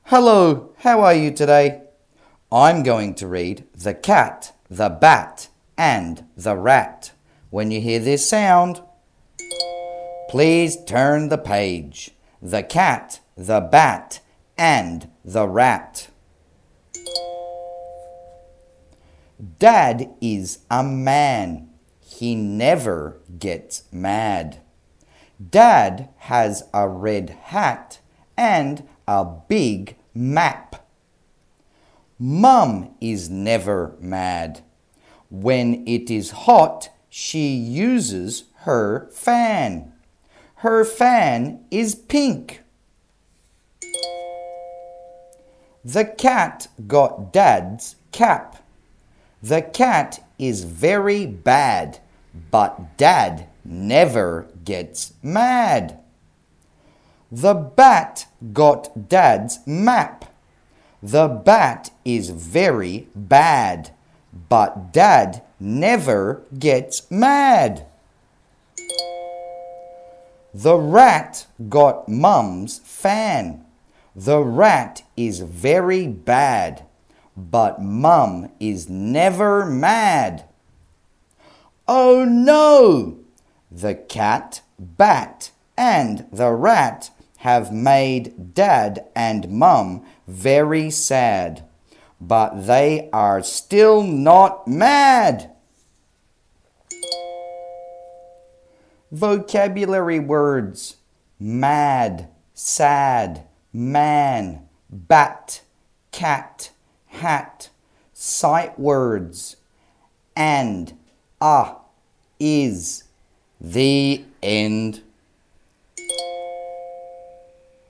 Hello, how are you today? I'm going to read The Cat, the Bat, and the Rat. When you hear this sound, please turn the page. The Cat, the Bat, and the Rat. Dad is a man. He never gets mad. Dad has a red hat and a big map. Mum is never mad. When it is hot, she uses her fan. Her fan is pink. The cat got Dad's cap. The cat is very bad, but Dad never gets mad. The bat got Dad's map. The bat is very bad, but Dad never gets mad. The rat got Mum's fan. The rat is very bad, but Mum is never mad. Oh no! The cat, bat, and the rat have made Dad and Mum very sad, but they are still not mad. Vocabulary words: mad, sad, man, bat, cat, hat. Sight words: and, is. The end.